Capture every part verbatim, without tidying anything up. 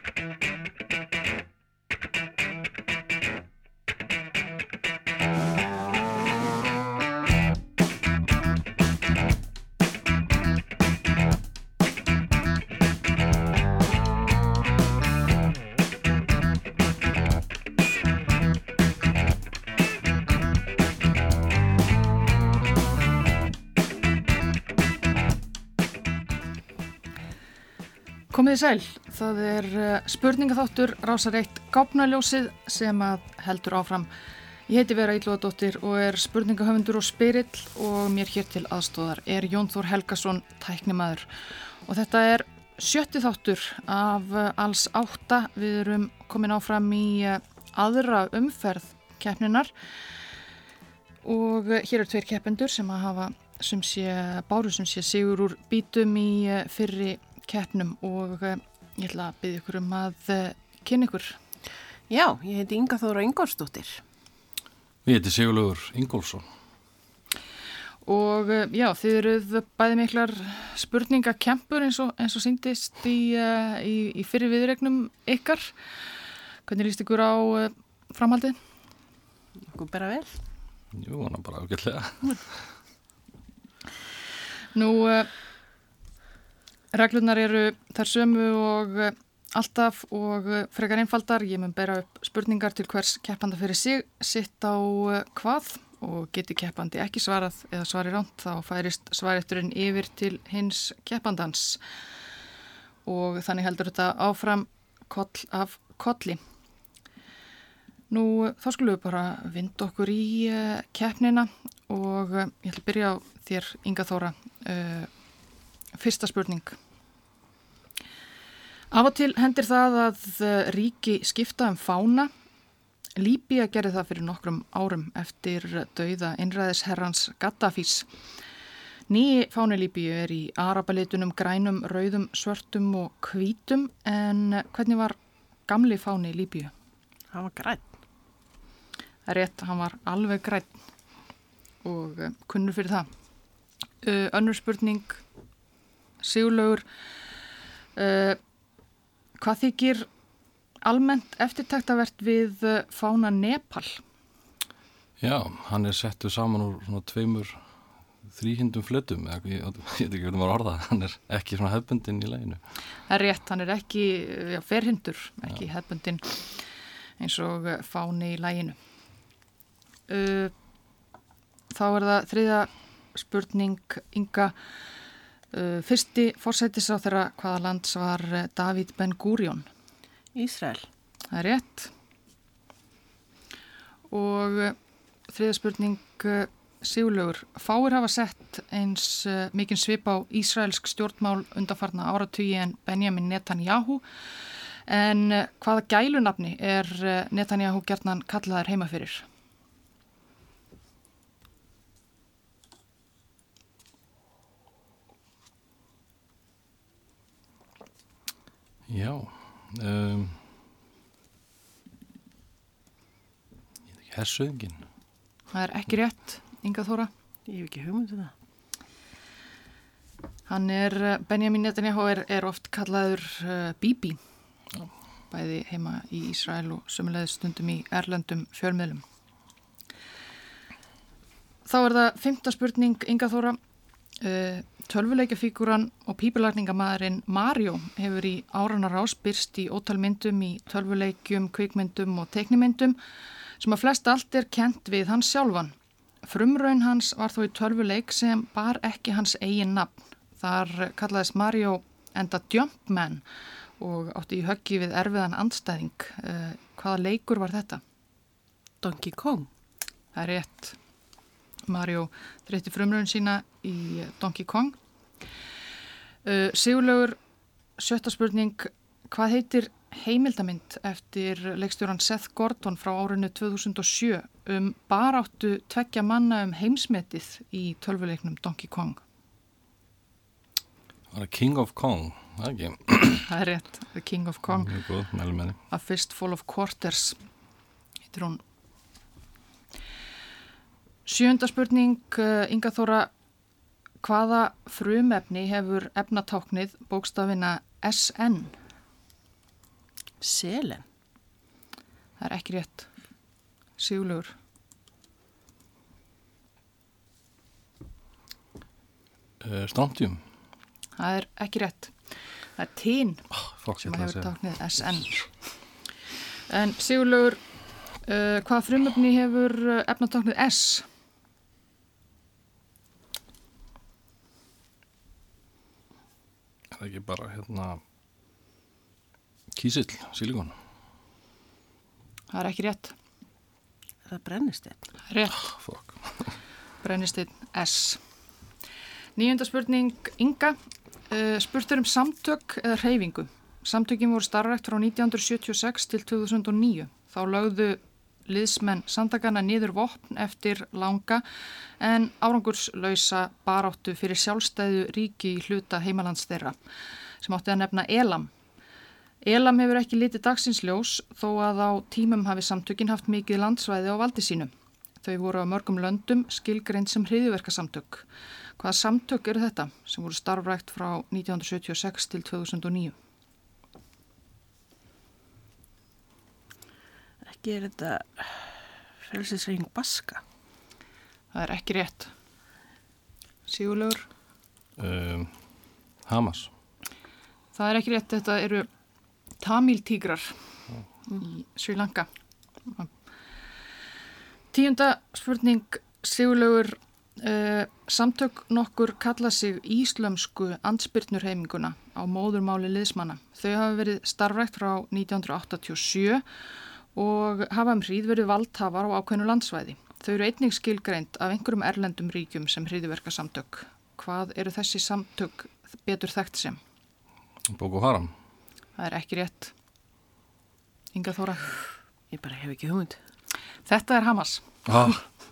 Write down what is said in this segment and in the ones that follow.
Komið þið sæl, það er spurningaþáttur Rásar eitt Gáfnaljósið sem að heldur áfram. Ég heiti Vera Illugadóttir og er spurningahöfundur og spyrill og mér hér til aðstóðar er Jón Þór Helgason, tæknimaður. Og þetta er sjötti þáttur af alls átta. Við erum komin áfram í aðra umferð keppninar og hér eru tveir keppendur sem að hafa sem sé, báru sem sé sigur úr bítum í fyrri keppnum og ég ætla að biðja ykkur um að kynna ykkur. Já, ég heiti Inga Þóra Ingólfsdóttir. Ég heiti Sigurlaugur Ingólfsson. Og já, þið eruð bæði miklar spurningakempur eins og, eins og sýndist í, í, í fyrri viðregnum ykkar. Hvernig líst ykkur á framhaldið? Okkur bara vel. Jú, hann er bara ágætlega. Nú... Reglurnar eru þær sömu og alltaf og frekar einfaldar. Ég mun bera upp spurningar til hvers keppanda fyrir sig, sitt á hvað og geti keppandi ekki svarað eða svari ránt þá færist svarétturinn yfir til hins keppandans. Og þannig heldur þetta áfram koll af kolli. Nú þá skulum við bara vinda okkur í keppnina og ég ætla að byrja á þér Inga Þóra. Uh, Fyrsta spurning. Af og til hendir það að ríki skipta um fána. Líbía gerði það fyrir nokkrum árum eftir dauða einræðisherrans Gaddafís. Nýji fáni Líbíu er í arabalitunum, grænum, rauðum, svörtum og hvítum en hvernig var gamli fáni Líbíu? Hann var grænn. Það er rétt, hann var alveg grænn og kunnur fyrir það. Uh, önnur spurning. Sigurlaugur, uh, hvað þykir almennt eftirtektavert við fána Nepal? Já, hann er settur saman úr svona tveimur þríhindum flötum, ég, ég veit ekki hvernig maður orða, hann er ekki svona hefbundinn í laginu. Það er rétt, hann er ekki já, ferhindur, ekki já. Hefbundinn eins og fáni í laginu. Uh, þá er það þriðja spurning Inga. Uh, fyrsti forsætisráðherra hvaða lands var David Ben Gurion? Ísrael. Það er rétt. Og uh, þriðja spurning uh, Sigurlaugur. Fáir hafa sett eins uh, mikinn svip á ísraelsk stjórnmál undanfarna áratugi en Benjamin Netanyahu. En uh, hvaða gælunafni er uh, Netanyahu gjarnan kallaður heima fyrir? Já, um, ég veit ekki, hersuðingin. Það er ekki rétt, Inga Þóra. Ég hef ekki hugmyndu það. Hann er, Benjamin Netanyahu er, er oft kallaður uh, Bibi, Já. Bæði heima í Ísrael og sömuleiðis stundum í erlendum fjölmiðlum. Þá er það fimmta spurning, Inga Þóra. Uh, Tölvuleikjafígúran og pípulagningamaðurinn Mario hefur í áranna rás birst í ótal myndum í tölvuleikjum, kvikmyndum og teiknimyndum sem að flest allt er kennt við hans sjálfan. Frumraun hans var þó í tölvuleik sem bar ekki hans eigin nafn. Þar kallaðist Mario enda Jumpman og átti í höggi við erfiðan andstæðing. Uh, hvaða leikur var þetta? Donkey Kong. Það er rétt. Mario þreytti frumraun sína í Donkey Kong. Uh, Sigurlaugur, sjötta spurning. Hvað heitir heimildamynd eftir leikstjóran Seth Gordon frá árinu tvö þúsund og sjö um baráttu tveggja manna um heimsmetið í tölvuleiknum Donkey Kong? Það er King of Kong, það er ekki. Það er rétt, The King of Kong. Mjög góð, mælum henni. A Fistful of Quarters, heitir hún. Sjöunda spurning, Inga Þóra, hvaða frumefni hefur efnatáknið bókstafina S N? Selen. Það er ekki rétt. Sigurlaugur. Uh, Strontium. Það er ekki rétt. Það er tín oh, sem hefur táknið S N. En Sigurlaugur, uh, hvaða frumefni hefur efnatáknið S? Er það ekki bara hérna kísill, silikon? Það er ekki rétt. Það er brennisteinn. Það er rétt. Oh, fuck. Brennisteinn S. Níunda spurning Inga. Uh, spurtur um samtök eða hreyfingu. Samtökin voru starfrækt frá nítján hundruð sjötíu og sex til tvö þúsund og níu. Þá lögðu liðsmenn samtakana niður vopn eftir langa en árangurslausa baráttu fyrir sjálfstæðu ríki í hluta heimalands þeirra sem átti að nefna Elam. Elam hefur ekki litið dagsins ljós þó að á tímum hafi samtökin haft mikið landsvæði á valdi sínu. Þau voru á mörgum löndum skilgreind sem hryðjuverkasamtök. Hvaða samtök eru þetta sem voru starfrækt frá nítján hundruð sjötíu og sex til tvö þúsund og níu? Ekki er þetta frelsishreyfing Baska. Það er ekki rétt. Sigurlaugur? Um, Hamas. Það er ekki rétt. Þetta eru Tamil-tígrar í Sri Lanka. Tíunda spurning Sigurlaugur. Uh, samtök nokkur kalla sig íslömsku andspyrnurheiminguna á móðurmáli liðsmanna. Þau hafa verið starfrækt frá nítján hundruð áttatíu og sjö og hafa um hríð verið valdhafar á ákveðnu landsvæði. Þau eru einnig skilgreind af einhverjum erlendum ríkjum sem hryðjuverkasamtök. Hvað eru þessi samtök betur þekkt sem? Boko Haram. Það er ekki rétt. Inga Þóra? Ég bara hef ekki hugmynd. Þetta er Hamas. Ah.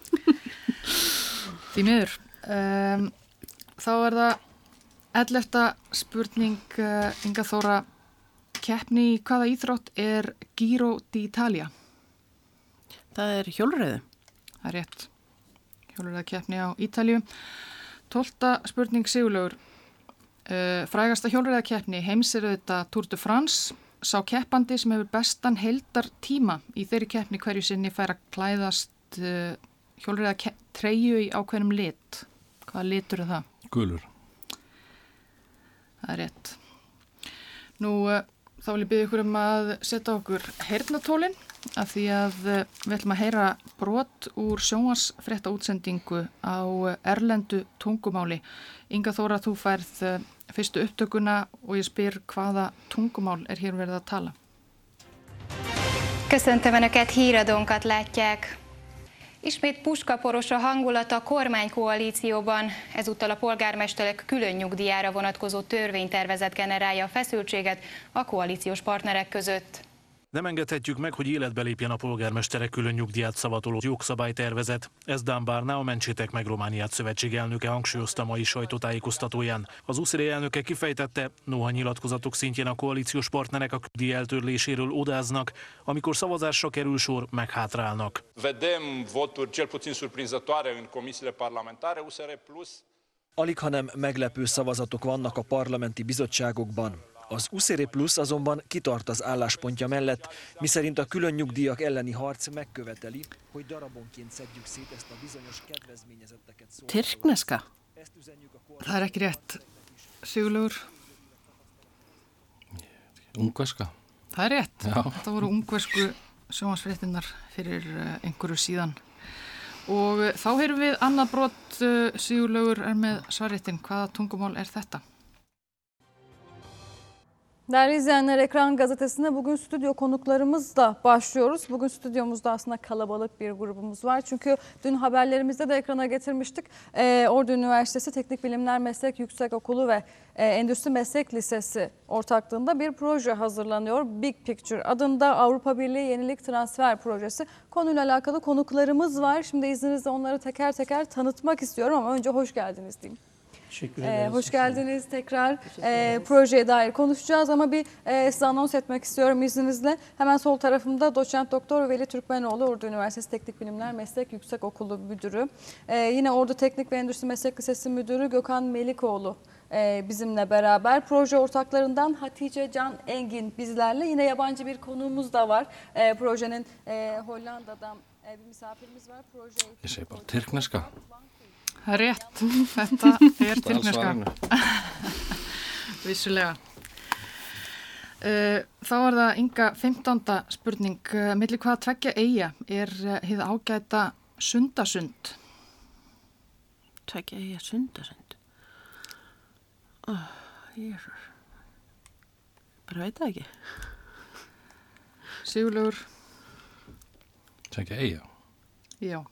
Því miður. Um, þá er það ellefta spurning uh, Inga Þóra. Keppni í hvaða íþrótt er Giro d'Italia? Það er hjólreiði. Það er rétt. Hjólreiða keppni á Ítalíu. Tólfta spurning Sigurlaugur. Uh, frægasta hjólreiða keppni heims er þetta Tour de France. Sá keppandi sem hefur bestan heildar tíma í þeirri keppni hverju sinni fær að klæðast uh, hjólreiða treyju í ákveðnum lit. Hvaða litur er það? Gulur. Það er rétt. Nú, uh, þá vil ég biðja ykkur um að setja okkur heyrnartólin af því að uh, við ætlum að heyra brot úr sjónvarsfrétta útsendingu á uh, erlendu tungumáli. Inga Þóra, þú færð uh, fyrstu upptökuna og ég spyr hvaða tungumál er hér verið að tala. Köszöntöm Önöket, híradónkat látják. Ismét puskaporos a hangulat a kormánykoalícióban, ezúttal a polgármesterek külön nyugdíjára vonatkozó törvénytervezet generálja a feszültséget a koalíciós partnerek között. Nem engedhetjük meg, hogy életbe lépjen a polgármesterek külön nyugdíját szavatoló jogszabálytervezet. Ez Dan Barna, a Mentsétek meg Romániát szövetség elnöke hangsúlyozta mai sajtótájékoztatóján. Az u es zé elnöke kifejtette, noha nyilatkozatok szintjén a koalíciós partnerek a nyugdíj eltörléséről odáznak, amikor szavazásra kerül sor, meghátrálnak. Vedem voturi cel puțin surprinzătoare în comisiile parlamentare, u s r plus. Alig, hanem meglepő szavazatok vannak a parlamenti bizottságokban. Az u es er Plus azonban kitart az álláspontja mellett, miszerint a külön nyugdíjak elleni harc megköveteli, hogy darabonként szedjük szét ezt a bizonyos kedvezményezetteket szóló. Tyrkneska. Það er ekki rétt. Sigurlaugur? Ungverska. Það er rétt. Já. Þetta voru ungversku sjónvarsfréttinnar fyrir einhverju síðan. Og þá heyrum við annað brot. Sigurlaugur er með svarréttin. Hvaða tungumál er þetta? Değerli izleyenler, Ekran Gazetesi'ne bugün stüdyo konuklarımızla başlıyoruz. Bugün stüdyomuzda aslında kalabalık bir grubumuz var. Çünkü dün haberlerimizde de ekrana getirmiştik. Ee, Ordu Üniversitesi Teknik Bilimler Meslek Yüksekokulu ve e, Endüstri Meslek Lisesi ortaklığında bir proje hazırlanıyor. Big Picture adında Avrupa Birliği Yenilik Transfer Projesi. Konuyla alakalı konuklarımız var. Şimdi izninizle onları teker teker tanıtmak istiyorum ama önce hoş geldiniz diyeyim. Teşekkür Ee, ederiz. hoş geldiniz tekrar. Ee, projeye dair konuşacağız ama bir e, size anons etmek istiyorum izninizle. Hemen sol tarafımda doçent doktor Veli Türkmenoğlu, Ordu Üniversitesi Teknik Bilimler Meslek Yüksekokulu Müdürü. Ee, yine Ordu Teknik ve Endüstri Meslek Lisesi Müdürü Gökhan Melikoğlu e, bizimle beraber. Proje ortaklarından Hatice Can Engin bizlerle. Yine yabancı bir konuğumuz da var. E, projenin e, Hollanda'dan e, bir misafirimiz var. Proje Ég segi bara tyrkneska. Rétt, þetta er tyrkneska. Vissulega. Uh, þá er það Inga fimmtánda spurning. Uh, milli hvaða tveggja eyja er uh, hið ágæta Sundasund? Tveggja eyja Sundasund? Oh, Jesús. Bara veit það ekki. Sigurlaugur? Tveggja eyja? Já.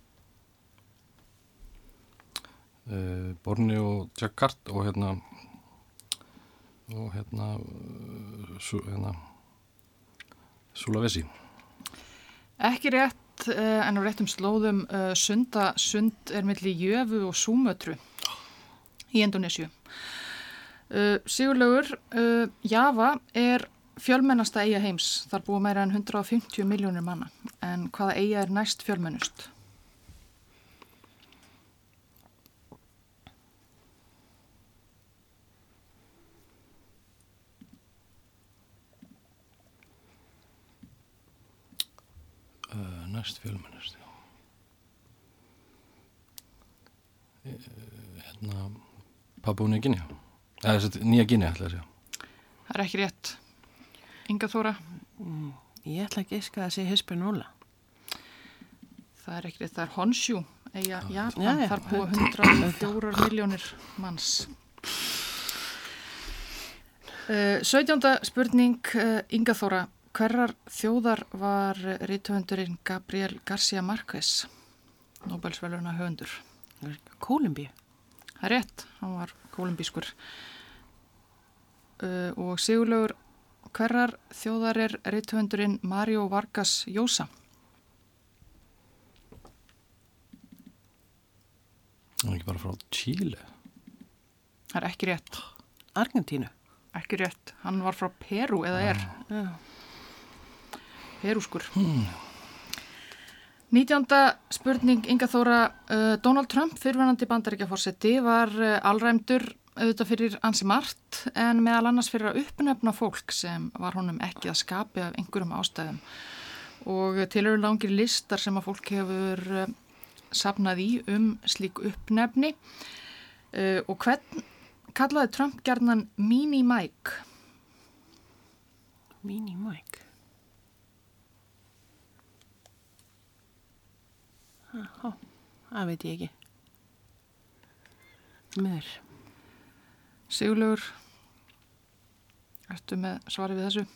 Uh, Borneo og Jakarta og hérna og hérna, uh, su, hérna Sulawesi. Ekki rétt, uh, en á réttum slóðum uh, Sundasund er milli Jöfu og Súmötru í Indonésiu. Uh, Sigurlaugur, uh, Java er fjölmennasta eyja heims. Þar búa meira en hundrað og fimmtíu milljónir manna. En hvaða eyja er næst fjölmennust? Uh, næst fjölmennust, já. Uh, hérna, Papua Nýja Gínea. Eða þess að Nýja Gínea, ætla að segja. Það er ekki rétt. Inga Þóra? Mm, ég ætla ekki að það sé Hispaniola. Það er ekki rétt, það er Honshu, eyja Japan. Já, já. Þar búa hundrað og fjórar milljónir manns. Uh, sautjánda spurning, uh, Inga Þóra. Hverrar þjóðar var rithöfundurinn Gabriel García Márquez, Nóbelsverðlauna höfundur? Kólumbíu. Það er rétt, hann var kólumbískur. Uh, og Sigurlaugur, hverrar þjóðar er rithöfundurinn Mario Vargas Llosa? Það er ekki bara frá Chile. Það er ekki rétt. Argentínu. Ekki rétt, hann var frá Perú eða er. Já. Perúskur. Hmm. nítjánda spurning, Inga Þóra. Uh, Donald Trump, fyrrverandi Bandaríkjaforseti, var uh, alræmdur auðvitað fyrir ansi margt en meðal annars fyrir að uppnefna fólk sem var honum ekki að skapi af einhverjum ástæðum. Og til eru langir listar sem að fólk hefur uh, safnað í um slík uppnefni. Uh, og hvern kallaði Trump gjarnan Mini Mike? Mini Mike. Já, það veit ég ekki. Mér. Sigurlaugur, ertu með svari við þessu?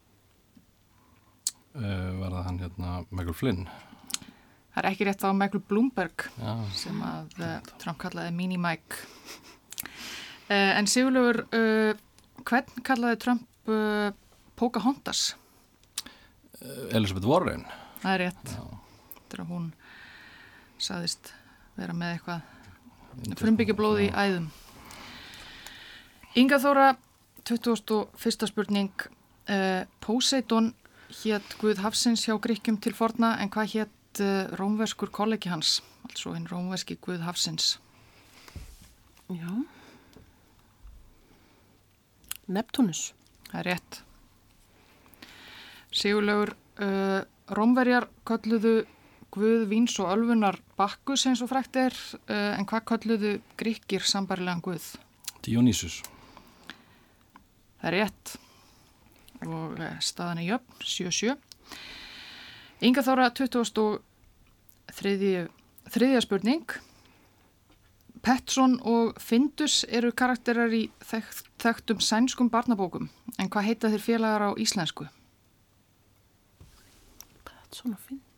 Uh, var það hann hérna Michael Flynn? Það er ekki rétt á Michael Bloomberg. Já. Sem að uh, Trump kallaði Mini Mike. Uh, en Sigurlaugur, uh, hvern kallaði Trump uh, Pocahontas? Uh, Elizabeth Warren? Það er rétt. Já. Þetta er að hún sagðist vera með eitthvað frumbyggjablóð í æðum. Inga Þóra, tuttugasta og fyrsta spurning. Uh, Poseidon hét guð hafsins hjá Grikkjum til forna, en hvað hét uh, rómverskur kollegi hans, altså hinn rómverski guð hafsins? Já. Neptunus. Það er rétt. Sigurlaugur, uh, Rómverjar kölluðu guð víns og ölfunar Bakkus eins og frækt er, uh, en hvað kölluðu Grikkir sambarilegan guð? Dionysus. Það er rétt. Og uh, staðan er jöfn, sjö sjö. Inga Þóra, tuttugasta og þriðja, þriðja spurning. Pettersson og Findus eru karakterar í þekkt, þekktum sænskum barnabókum, en hvað heita þeir félagar á íslensku? Pettersson og Findus.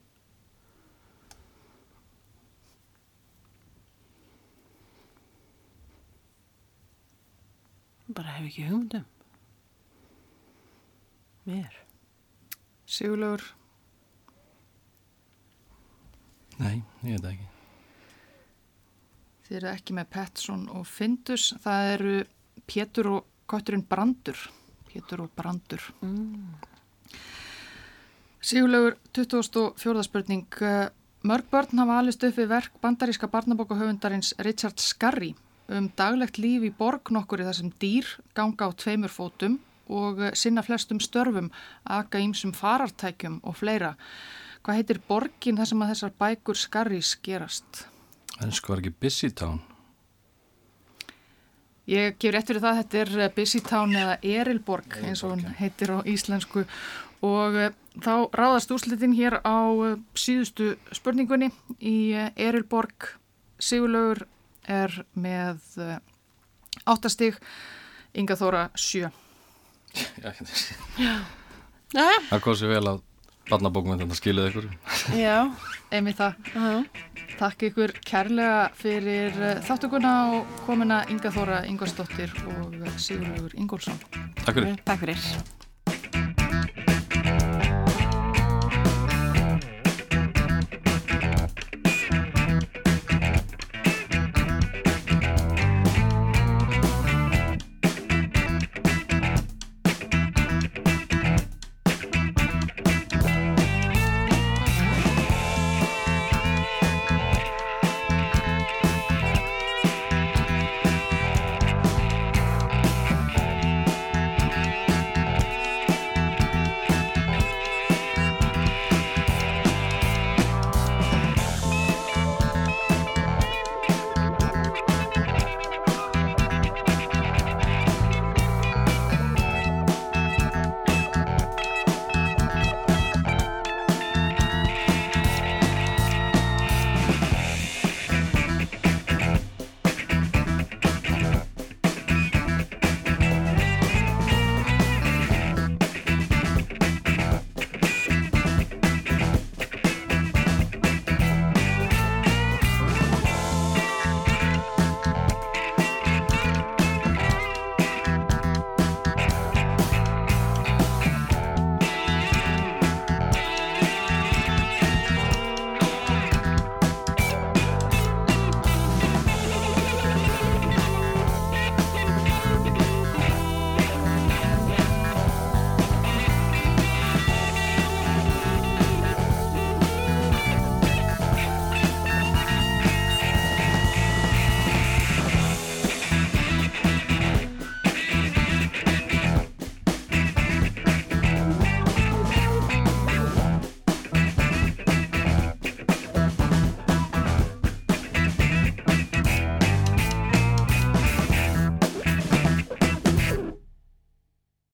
Bara hef ekki hugmyndum. Mér. Sigurlaugur? Nei, ég veit það ekki. þið eru ekki með Pettersson og Findus, það eru Pétur og kötturinn Brandur. Pétur og Brandur. Mm. Sigurlaugur, tuttugasta og fjórða spurning. Mörg börn hafa alist upp við verk bandaríska barnabókahöfundarins Richard Scarry um daglegt líf í borg nokkurri þar sem dýr ganga á tveimur fótum og sinna flestum störfum, aka ýmsum farartækjum og fleira. Hvað heitir borgin þar sem að þessar bækur Scarrys gerast? Ensku var ekki Busy-town? Ég gef rétt fyrir það, þetta er Busy-town eða Erilborg eins og hún heitir á íslensku og þá ráðast úrslitin hér á síðustu spurningunni í Erilborg. Sigurlaugur er með átta stig, Inga Þóra sjö. Já, Já. það kom sér vel að barnabókmyndina skiluði ykkur. Já. Einmitt það. Uh-huh. Takk ykkur kærlega fyrir þáttuguna og komuna Inga Þóra Ingvarsdóttir og Sigurlaugur Ingólfsson. Takk fyrir. Takk fyrir.